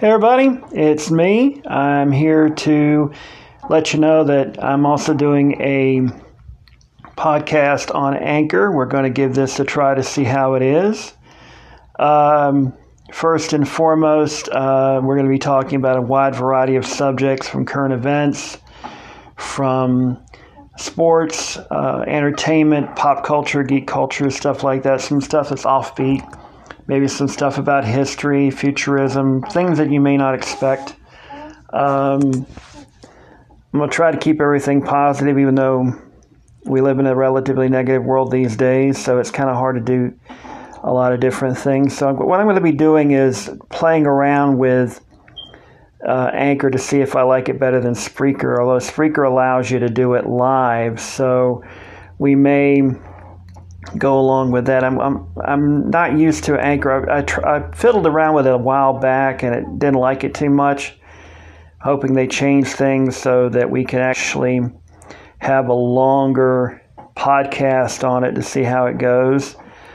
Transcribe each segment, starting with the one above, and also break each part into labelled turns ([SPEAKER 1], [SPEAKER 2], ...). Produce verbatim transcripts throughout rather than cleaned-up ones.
[SPEAKER 1] Hey everybody, it's me. I'm here to let you know that I'm also doing a podcast on Anchor. We're going to give this a try to see how it is. Um, first and foremost, uh, we're going to be talking about a wide variety of subjects, from current events, from sports, uh, entertainment, pop culture, geek culture, stuff like that. Some stuff that's offbeat. Maybe some stuff about history, futurism, things that you may not expect. Um, I'm going to try to keep everything positive, even though we live in a relatively negative world these days, so it's kind of hard to do a lot of different things. So what I'm going to be doing is playing around with uh, Anchor to see if I like it better than Spreaker, although Spreaker allows you to do it live, so we may go along with that. I'm I'm I'm not used to Anchor. I, I, tr- I fiddled around with it a while back and it didn't like it too much. Hoping they change things so that we can actually have a longer podcast on it to see how it goes.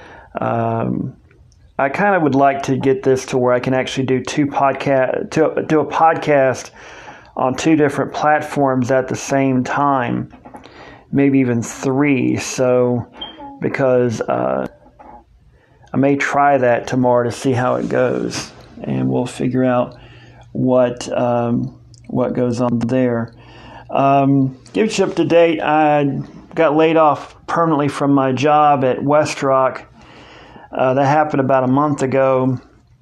[SPEAKER 1] Um, I kind of would like to get this to where I can actually do two podcast to do a podcast on two different platforms at the same time, maybe even three. So. Because uh, I may try that tomorrow to see how it goes, and we'll figure out what um, what goes on there. Um, get you up to date. I got laid off permanently from my job at WestRock. Uh, that happened about a month ago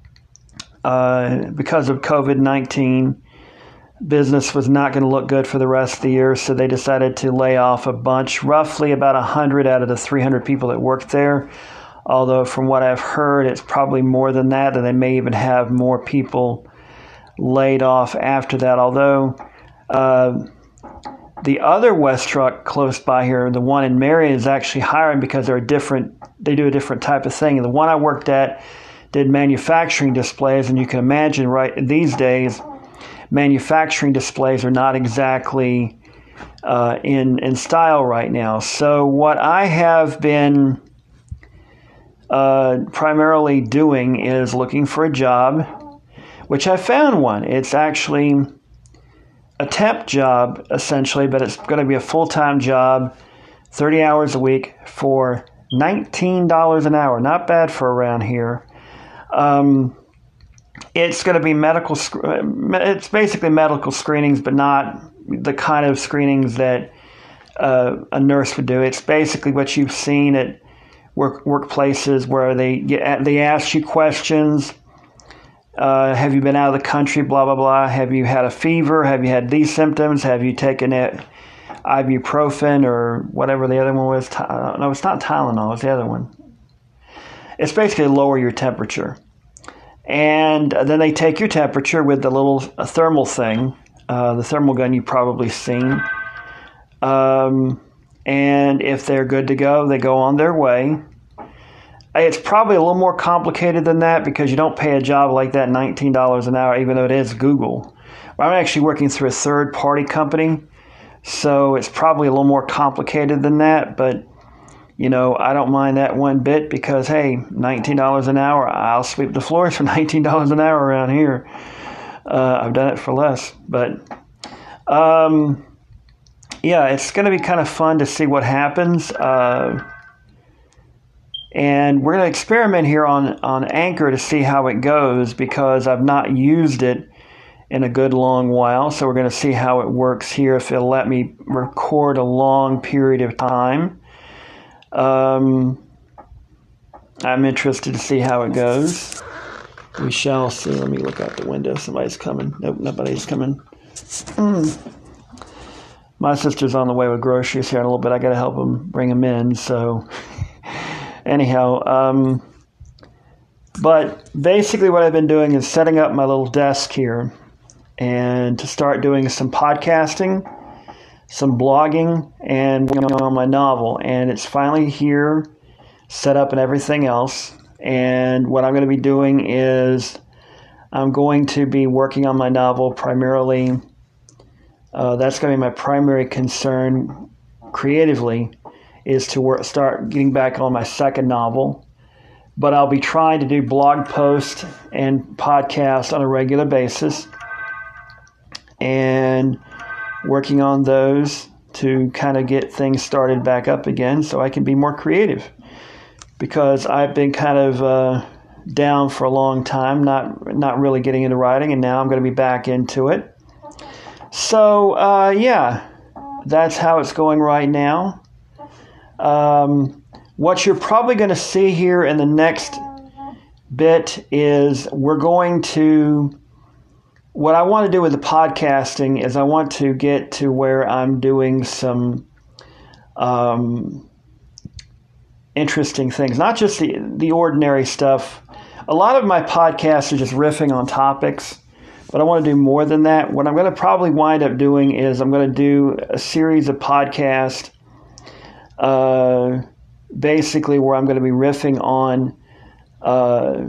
[SPEAKER 1] uh, because of covid nineteen. Business was not going to look good for the rest of the year, so they decided to lay off a bunch, roughly about one hundred out of the three hundred people that worked there. Although from what I've heard, it's probably more than that, and they may even have more people laid off after that. Although uh, the other WestRock close by here, the one in Marion, is actually hiring because they're different. They do a different type of thing. And the one I worked at did manufacturing displays, and you can imagine right these days, manufacturing displays are not exactly uh, in in style right now. So what I have been uh, primarily doing is looking for a job, which I found one. It's actually a temp job, essentially, but it's going to be a full-time job, thirty hours a week for nineteen dollars an hour. Not bad for around here. Um, It's going to be medical, it's basically medical screenings, but not the kind of screenings that uh, a nurse would do. It's basically what you've seen at work workplaces where they get, they ask you questions. Uh, have you been out of the country, blah, blah, blah. Have you had a fever? Have you had these symptoms? Have you taken it, ibuprofen or whatever the other one was? No, it's not Tylenol. It's the other one. It's basically lower your temperature. And then they take your temperature with the little thermal thing, uh, the thermal gun you've probably seen. Um, and if they're good to go, they go on their way. It's probably a little more complicated than that because you don't pay a job like that nineteen dollars an hour, even though it is Google. I'm actually working through a third-party company, so it's probably a little more complicated than that, but you know, I don't mind that one bit because, hey, nineteen dollars an hour, I'll sweep the floors for nineteen dollars an hour around here. Uh, I've done it for less. But, um, yeah, it's going to be kind of fun to see what happens. Uh, and we're going to experiment here on, on Anchor to see how it goes because I've not used it in a good long while. So we're going to see how it works here, if it'll let me record a long period of time. Um, I'm interested to see how it goes. We shall see. Let me look out the window. Somebody's coming. Nope, nobody's coming. Mm. My sister's on the way with groceries here in a little bit. I got to help them bring them in. So, anyhow, um, but basically what I've been doing is setting up my little desk here and to start doing some podcasting, some blogging, and working on my novel. And it's finally here, set up and everything else. And what I'm going to be doing is I'm going to be working on my novel primarily. Uh, that's going to be my primary concern creatively, is to work, start getting back on my second novel, but I'll be trying to do blog posts and podcasts on a regular basis and working on those to kind of get things started back up again so I can be more creative, because I've been kind of uh, down for a long time, not not really getting into writing, and now I'm going to be back into it. So, uh, yeah, that's how it's going right now. Um, what you're probably going to see here in the next bit is we're going to, what I want to do with the podcasting is I want to get to where I'm doing some um, interesting things, not just the, the ordinary stuff. A lot of my podcasts are just riffing on topics, but I want to do more than that. What I'm going to probably wind up doing is I'm going to do a series of podcasts uh, basically where I'm going to be riffing on uh,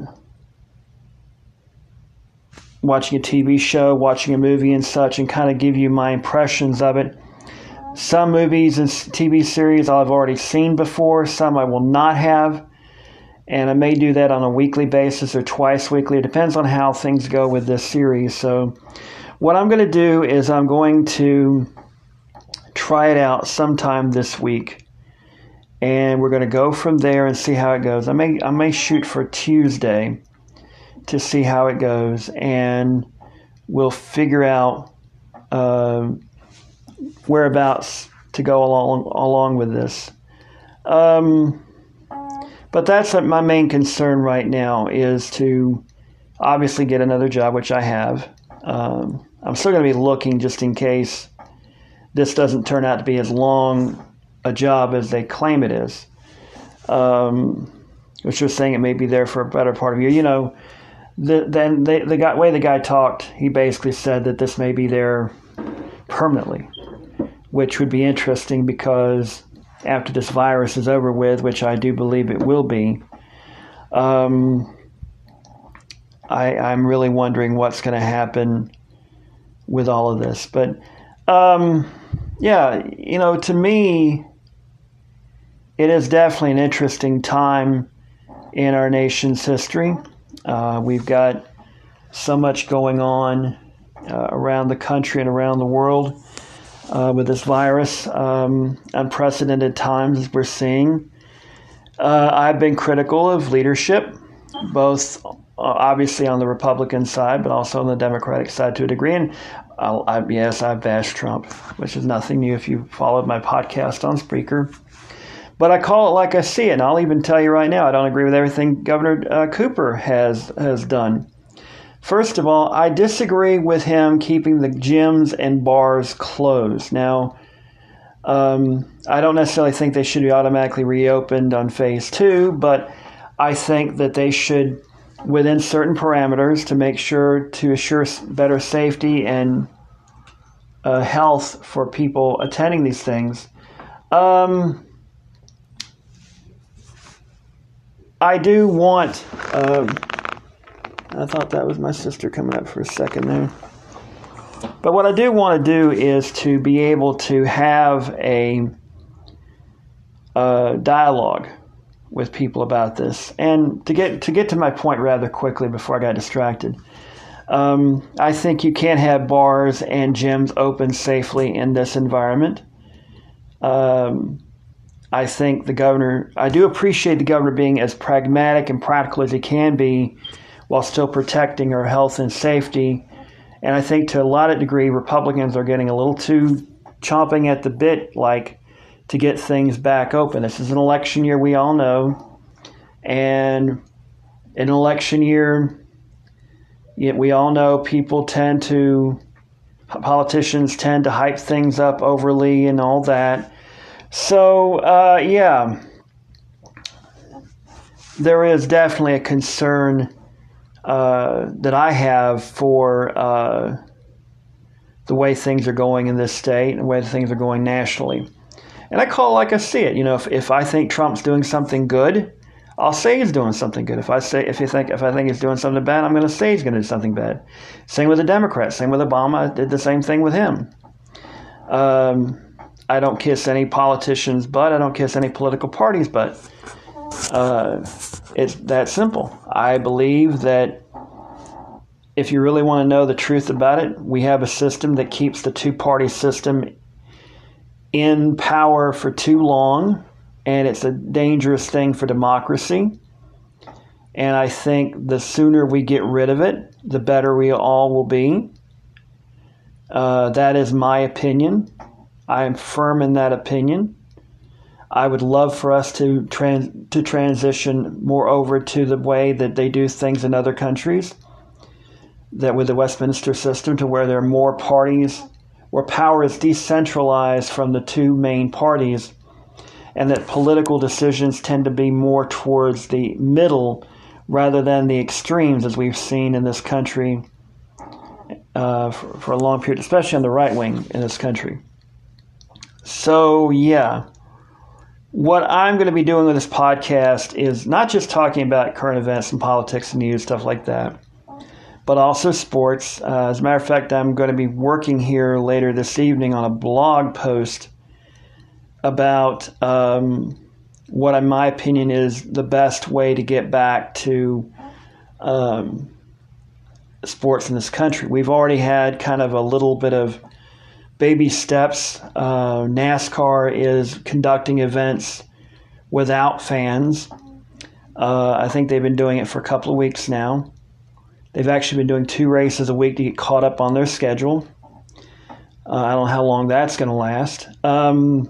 [SPEAKER 1] watching a T V show, watching a movie and such, and kind of give you my impressions of it. Some movies and T V series I've already seen before, some I will not have, and I may do that on a weekly basis or twice weekly. It depends on how things go with this series. So what I'm going to do is I'm going to try it out sometime this week, and we're going to go from there and see how it goes. I may I may shoot for Tuesday to see how it goes, and we'll figure out uh, whereabouts to go along along with this. Um, but that's my main concern right now, is to obviously get another job, which I have. Um, I'm still going to be looking just in case this doesn't turn out to be as long a job as they claim it is. Um, which was saying it may be there for a better part of a year. You know, the, then they, the guy, way the guy talked, he basically said that this may be there permanently, which would be interesting because after this virus is over with, which I do believe it will be, um, I, I'm really wondering what's going to happen with all of this. But, um, yeah, you know, to me, it is definitely an interesting time in our nation's history. Uh, we've got so much going on uh, around the country and around the world uh, with this virus. Um, unprecedented times we're seeing. Uh, I've been critical of leadership, both uh, obviously on the Republican side, but also on the Democratic side to a degree. And I'll, I, yes, I've bashed Trump, which is nothing new if you followed my podcast on Spreaker. But I call it like I see it, and I'll even tell you right now, I don't agree with everything Governor uh, Cooper has has done. First of all, I disagree with him keeping the gyms and bars closed. Now, um, I don't necessarily think they should be automatically reopened on phase two, but I think that they should, within certain parameters, to make sure to assure better safety and uh, health for people attending these things. Um, I do want, uh, I thought that was my sister coming up for a second there. But what I do want to do is to be able to have a uh, dialogue with people about this. And to get to get to my point rather quickly before I got distracted, um, I think you can't have bars and gyms open safely in this environment. Um I think the governor, I do appreciate the governor being as pragmatic and practical as he can be while still protecting our health and safety. And I think to a lot of degree, Republicans are getting a little too chomping at the bit, like to get things back open. This is an election year, we all know. And in an election year, we all know people tend to, politicians tend to hype things up overly and all that. So, uh, yeah, there is definitely a concern uh, that I have for uh, the way things are going in this state and the way things are going nationally. And I call it like I see it. You know, if, if I think Trump's doing something good, I'll say he's doing something good. If I say if you think if I think he's doing something bad, I'm going to say he's going to do something bad. Same with the Democrats. Same with Obama. I did the same thing with him. Um, I don't kiss any politician's butt. I don't kiss any political party's butt. Uh, it's that simple. I believe that if you really want to know the truth about it, we have a system that keeps the two-party system in power for too long, and it's a dangerous thing for democracy. And I think the sooner we get rid of it, the better we all will be. Uh, that is my opinion. I am firm in that opinion. I would love for us to trans- to transition more over to the way that they do things in other countries, that with the Westminster system, to where there are more parties, where power is decentralized from the two main parties, and that political decisions tend to be more towards the middle rather than the extremes, as we've seen in this country uh, for, for a long period, especially on the right wing in this country. So, yeah, what I'm going to be doing with this podcast is not just talking about current events and politics and news, stuff like that, but also sports. Uh, as a matter of fact, I'm going to be working here later this evening on a blog post about um, what, in my opinion, is the best way to get back to um, sports in this country. We've already had kind of a little bit of baby steps. Uh, NASCAR is conducting events without fans. Uh, I think they've been doing it for a couple of weeks now. They've actually been doing two races a week to get caught up on their schedule. Uh, I don't know how long that's going to last. Um,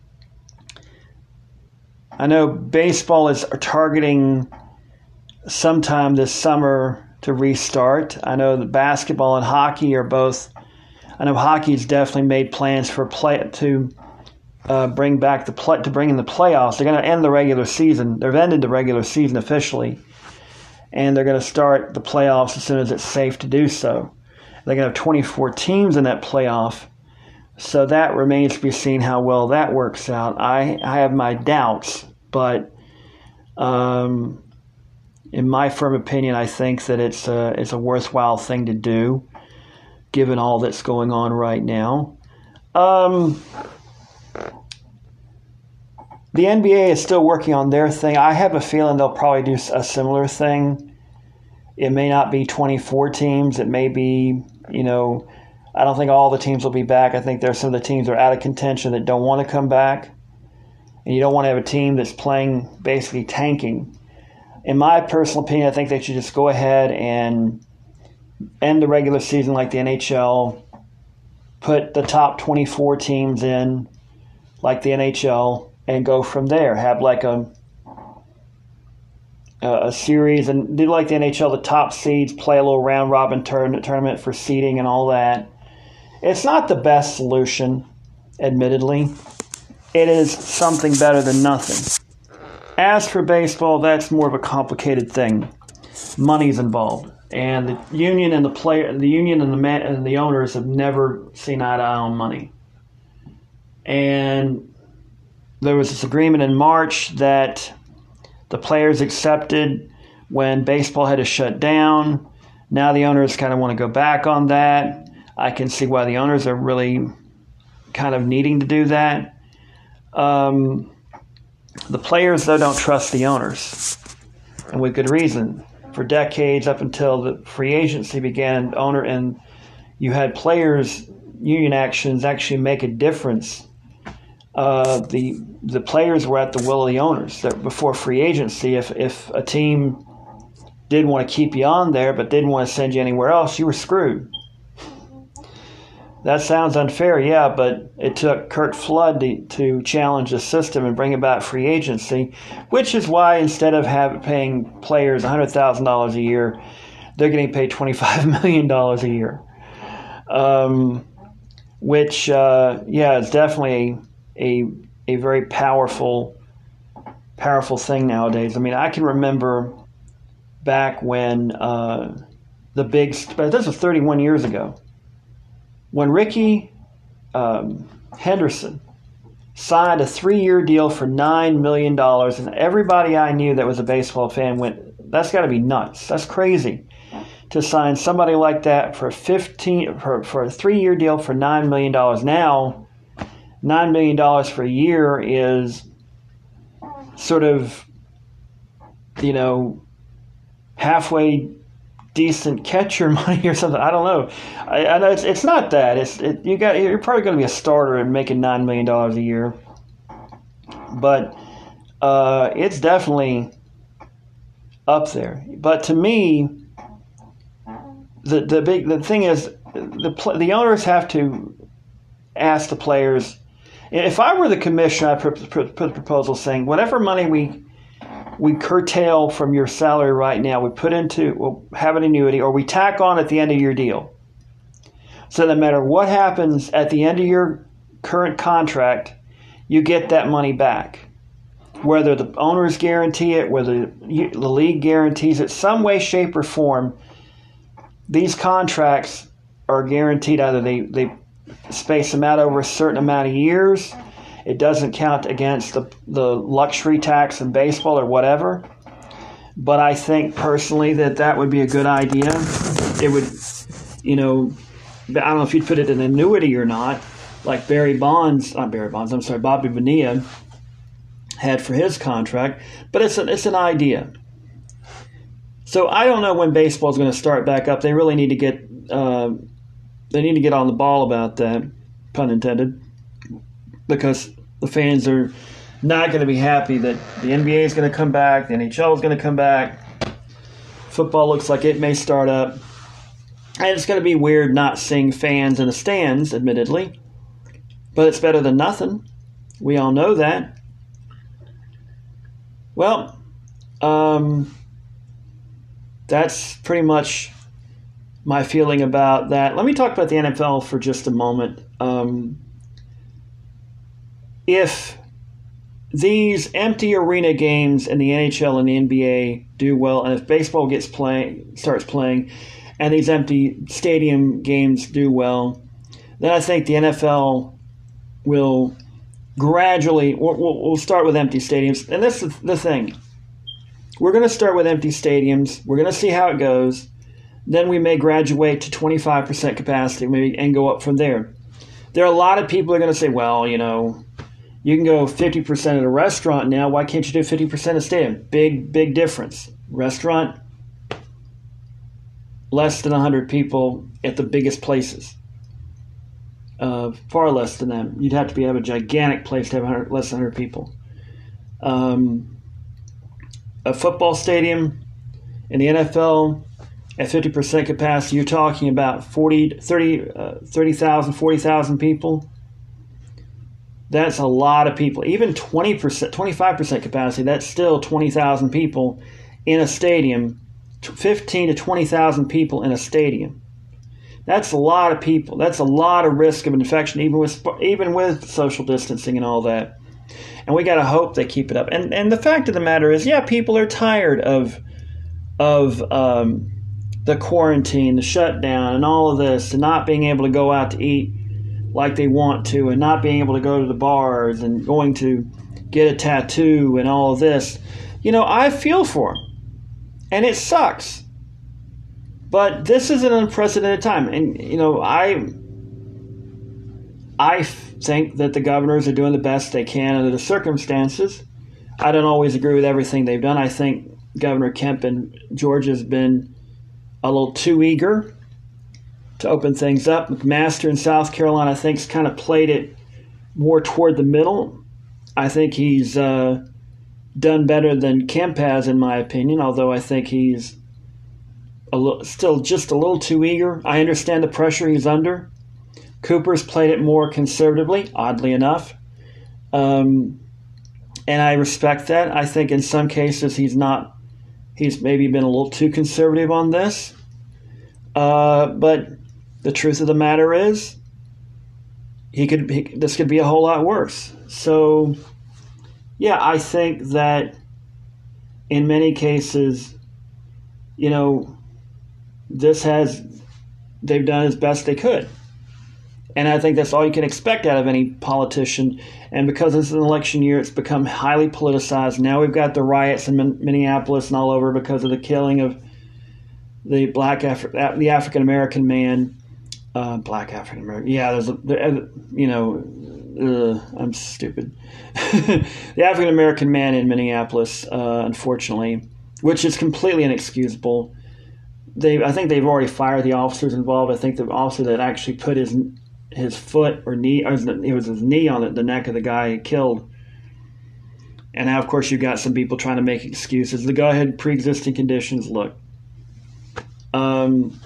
[SPEAKER 1] I know baseball is targeting sometime this summer to restart. I know that basketball and hockey are both. I know hockey's definitely made plans for play to uh, bring back the play to bring in the playoffs. They're going to end the regular season. They've ended the regular season officially, and they're going to start the playoffs as soon as it's safe to do so. They're going to have twenty-four teams in that playoff, so that remains to be seen how well that works out. I, I have my doubts, but um, in my firm opinion, I think that it's a, it's a worthwhile thing to do, given all that's going on right now. Um, the N B A is still working on their thing. I have a feeling they'll probably do a similar thing. It may not be twenty-four teams. It may be, you know, I don't think all the teams will be back. I think there's some of the teams that are out of contention that don't want to come back. And you don't want to have a team that's playing basically tanking. In my personal opinion, I think they should just go ahead and end the regular season like the N H L, put the top twenty-four teams in like the N H L, and go from there. Have like a a series and do like the N H L, the top seeds play a little round robin tournament for seeding and all that. It's not the best solution, admittedly. It is something better than nothing. As for baseball, that's more of a complicated thing. Money's involved. And the union and the player, the union and the man, and the owners have never seen eye to eye on money. And there was this agreement in March that the players accepted when baseball had to shut down. Now the owners kind of want to go back on that. I can see why the owners are really kind of needing to do that. Um, the players, though, don't trust the owners, and with good reason. For decades, up until the free agency began, owner and you had players' union actions actually make a difference. Uh, the the players were at the will of the owners. That before free agency, if if a team did want to keep you on there but didn't want to send you anywhere else, you were screwed. That sounds unfair, yeah, but it took Curt Flood to, to challenge the system and bring about free agency, which is why instead of have, paying players one hundred thousand dollars a year, they're getting paid twenty-five million dollars a year. Um, which, uh, yeah, is definitely a, a a very powerful, powerful thing nowadays. I mean, I can remember back when uh, the big, but this was thirty-one years ago, when Ricky um, Henderson signed a three-year deal for nine million dollars, and everybody I knew that was a baseball fan went, that's got to be nuts. That's crazy to sign somebody like that for fifteen for, for a three-year deal for nine million dollars. Now, nine million dollars for a year is sort of you know, halfway decent catcher money or something. I don't know. I, I know it's it's not that. It's it, you got you're probably going to be a starter and making nine million dollars a year, but uh, it's definitely up there. But to me, the the big the thing is the the owners have to ask the players. If I were the commissioner, I'd put, put, put a proposal saying whatever money we we curtail from your salary right now, we put into, we'll have an annuity, or we tack on at the end of your deal. So no matter what happens at the end of your current contract, you get that money back. Whether the owners guarantee it, whether the league guarantees it, some way, shape, or form, these contracts are guaranteed. Either they, they space them out over a certain amount of years. It doesn't count against the, the luxury tax in baseball or whatever. But I think personally that that would be a good idea. It would, you know, I don't know if you'd put it in annuity or not, like Barry Bonds, not Barry Bonds, I'm sorry, Bobby Bonilla had for his contract. But it's an, it's an idea. So I don't know when baseball is going to start back up. They really need to get uh, they need to get on the ball about that, pun intended, because the fans are not going to be happy that the N B A is going to come back, the N H L is going to come back. Football looks like it may start up. And it's going to be weird not seeing fans in the stands, admittedly. But it's better than nothing. We all know that. Well, um, that's pretty much my feeling about that. Let me talk about the N F L for just a moment. Um, if these empty arena games in the N H L and the N B A do well, and if baseball gets playing, starts playing, and these empty stadium games do well, then I think the N F L will gradually, we'll, we'll start with empty stadiums. And this is the thing. We're going to start with empty stadiums. We're going to see how it goes. Then we may graduate to twenty-five percent capacity maybe, and go up from there. There are a lot of people who are going to say, well, you know, you can go fifty percent at a restaurant now. Why can't you do fifty percent at a stadium? Big, big difference. Restaurant, less than one hundred people at the biggest places. Uh, far less than that. You'd have to be have a gigantic place to have one hundred, less than one hundred people. Um, a football stadium in the N F L at fifty percent capacity, you're talking about forty, thirty, uh, thirty thousand, forty thousand people. That's a lot of people. Even twenty percent, twenty-five percent capacity, that's still twenty thousand people in a stadium, fifteen to twenty thousand people in a stadium. That's a lot of people. That's a lot of risk of infection, even with even with social distancing and all that. And we got to hope they keep it up. And and the fact of the matter is, yeah, people are tired of of um, the quarantine, the shutdown, and all of this, and not being able to go out to eat like they want to, and not being able to go to the bars, and going to get a tattoo, and all of this. You know, I feel for them, and it sucks. But this is an unprecedented time, and you know, I I think that the governors are doing the best they can under the circumstances. I don't always agree with everything they've done. I think Governor Kemp in Georgia has been a little too eager to open things up. McMaster in South Carolina, I think, has kind of played it more toward the middle. I think he's uh, done better than Kemp has, in my opinion, although I think he's a little, still just a little too eager. I understand the pressure he's under. Cooper's played it more conservatively, oddly enough. Um, and I respect that. I think in some cases he's not, he's maybe been a little too conservative on this. Uh, but the truth of the matter is, he could he, this could be a whole lot worse. So, yeah, I think that in many cases, you know, this has, they've done as best they could. And I think that's all you can expect out of any politician. And because it's an election year, it's become highly politicized. Now we've got the riots in Minneapolis and all over because of the killing of the black Afri- the African American man. Uh, black African American. Yeah, there's a, there, you know, uh, I'm stupid. The African American man in Minneapolis, uh, unfortunately, which is completely inexcusable. They, I think they've already fired the officers involved. I think the officer that actually put his his foot or knee, or it was his knee on the, the neck of the guy he killed. And now, of course, you've got some people trying to make excuses. The go ahead pre-existing conditions. Look, um,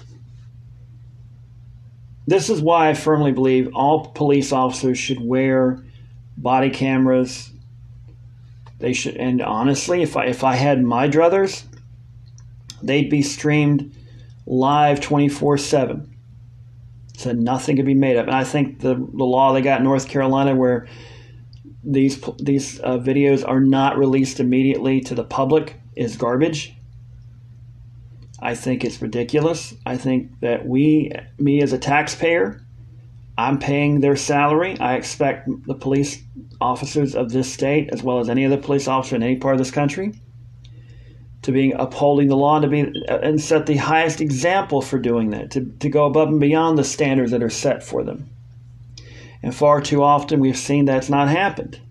[SPEAKER 1] this is why I firmly believe all police officers should wear body cameras. They should, and honestly, if I if I had my druthers, they'd be streamed live twenty-four seven. So nothing could be made up. And I think the the law they got in North Carolina where these these uh, videos are not released immediately to the public is garbage. I think it's ridiculous. I think that we, me as a taxpayer, I'm paying their salary. I expect the police officers of this state, as well as any other police officer in any part of this country, to be upholding the law and to be and set the highest example for doing that, to, to go above and beyond the standards that are set for them. And far too often we've seen that's not happened.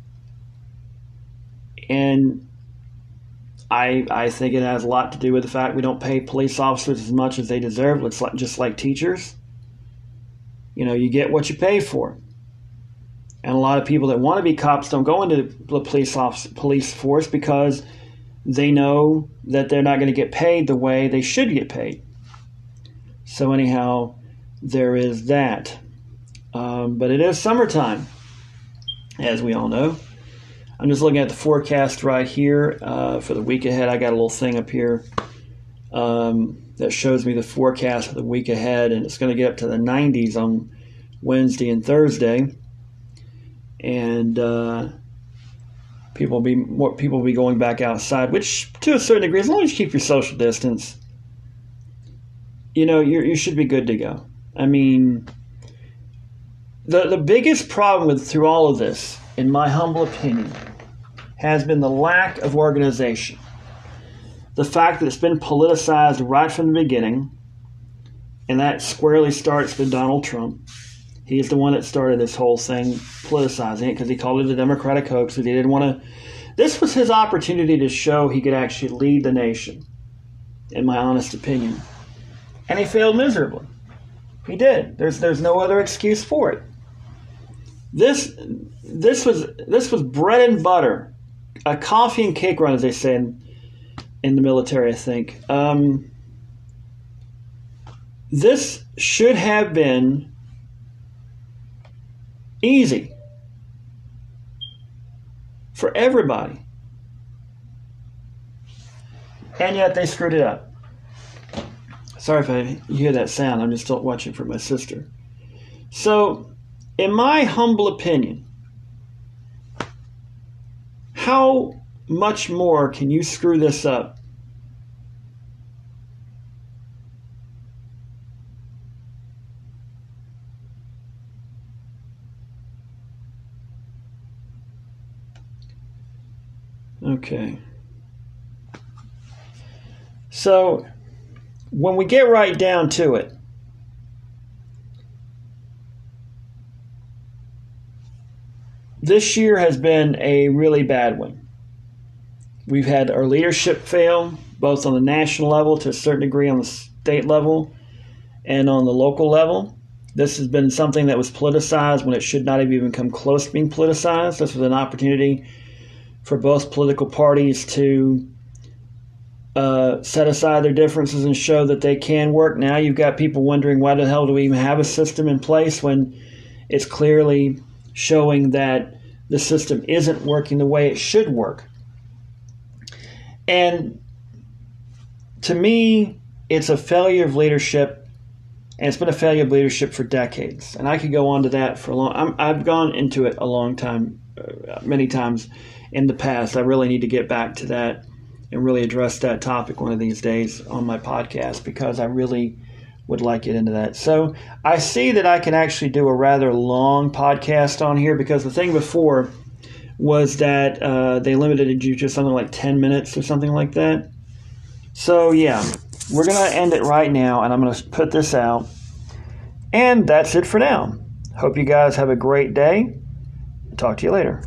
[SPEAKER 1] And I I think it has a lot to do with the fact we don't pay police officers as much as they deserve. It's like, just like teachers. You know, you get what you pay for. And a lot of people that want to be cops don't go into the police office, police force because they know that they're not going to get paid the way they should get paid. So anyhow, there is that. Um, but it is summertime, as we all know. I'm just looking at the forecast right here uh, for the week ahead. I got a little thing up here um, that shows me the forecast for the week ahead, and it's going to get up to the nineties on Wednesday and Thursday. And uh, people will be more people will be going back outside, which to a certain degree, as long as you keep your social distance, you know, you you should be good to go. I mean, the the biggest problem with through all of this, in my humble opinion, has been the lack of organization. The fact that it's been politicized right from the beginning, and that squarely starts with Donald Trump. He's the one that started this whole thing, politicizing it, because he called it a Democratic hoax. Because he didn't want to. This was his opportunity to show he could actually lead the nation, in my honest opinion, and he failed miserably. He did. There's there's no other excuse for it. This this was this was bread and butter, a coffee and cake run, as they say in, in the military, I think. Um, this should have been easy for everybody. And yet they screwed it up. Sorry if I, you hear that sound. I'm just watching for my sister. So, in my humble opinion, how much more can you screw this up? Okay. So, when we get right down to it, this year has been a really bad one. We've had our leadership fail, both on the national level, to a certain degree on the state level, and on the local level. This has been something that was politicized when it should not have even come close to being politicized. This was an opportunity for both political parties to uh, set aside their differences and show that they can work. Now you've got people wondering, why the hell do we even have a system in place when it's clearly showing that the system isn't working the way it should work. And to me, it's a failure of leadership, and it's been a failure of leadership for decades. And I could go on to that for a long I'm, I've gone into it a long time, uh, many times in the past. I really need to get back to that and really address that topic one of these days on my podcast, because I really would like to get into that. So I see that I can actually do a rather long podcast on here, because the thing before was that uh, they limited you to something like ten minutes or something like that. So yeah, we're going to end it right now, and I'm going to put this out. And that's it for now. Hope you guys have a great day. Talk to you later.